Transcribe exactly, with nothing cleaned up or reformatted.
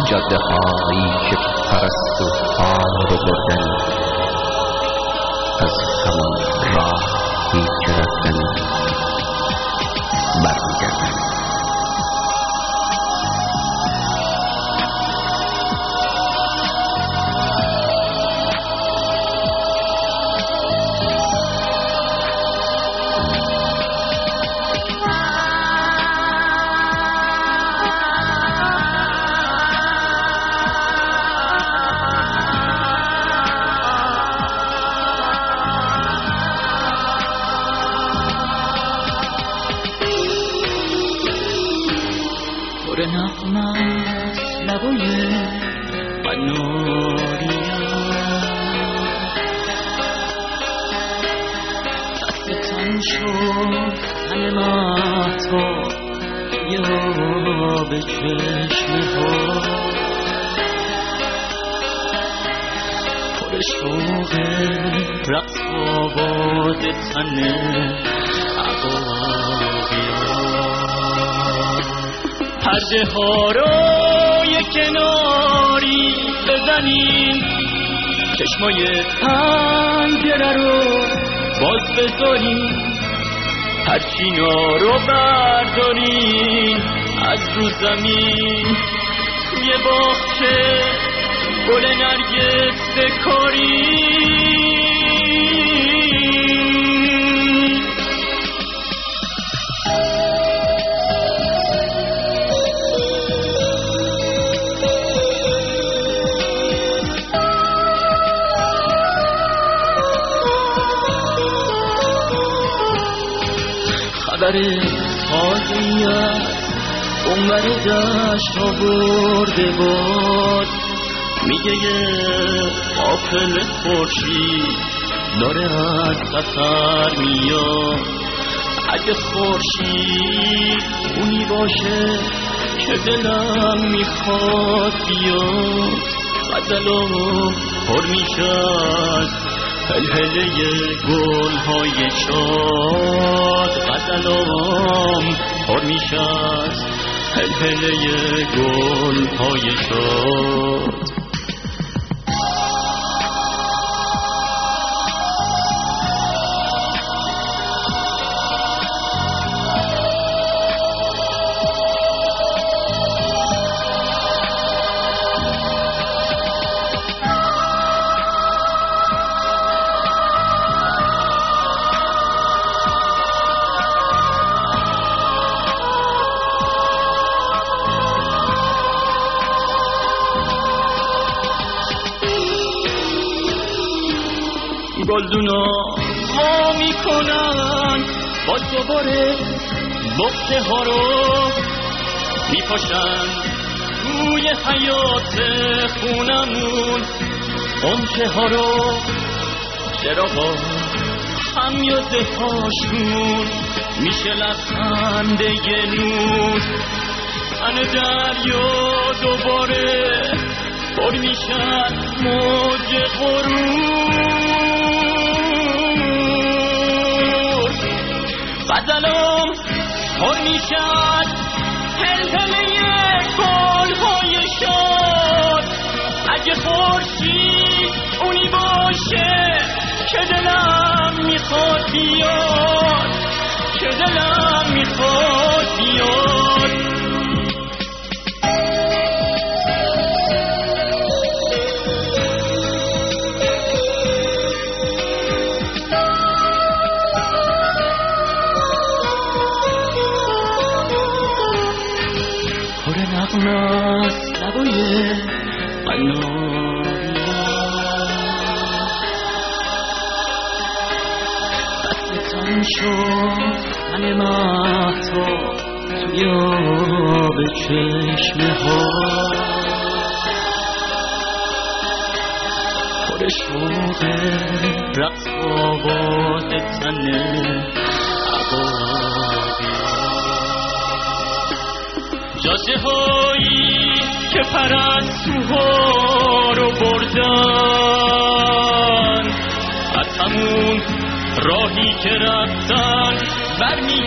جاده هایی که پرست و پار بردن، از همان راهی که رفتن برمیگردن. پر نغمت لبای قناریم، دست تن شد تن مهتاب یا به چشمه ها، پر شوق رقص آواز تن عقاقیان. پرده ها رو یک کناری بزنین، چشمای پنجره رو باز بذارین، پرچینا رو بردارین از رو زمین، توی باغچه گل نرگس بکارین. خبر تازه‌ای از اونور دشت آورده باد، میگه یه قافله خورشید داره از سفر میاد. اگه خورشید اونی باشه که دلم میخواد بیاد، غزلم پر میشه از هلهله گل‌های شاد، غزلم پر میشه از هلهله گل‌های شاد. گلدونا وا میکنن باز دوباره بغضه ها رو میپاشن روی حیات خونمون، غنچه ها رو چراغا خمیازه هاشون میشه لبخنده نور. تن دریا دوباره پر میشن موج غرور. غزلم پر میشد هلهله گل‌های شاد. اگه خورشید اونی باشه که دلم میخواد بیاد، که دلم میخواد بیاد. پر نغمت لبای قناریم، دست تن شد تن مهتاب توی آب چشمه ها، پر شوق رقص آواز تن عقاقیان. جاده هایی که پرستوها رو بردن، از همون راهی که رفتن برمی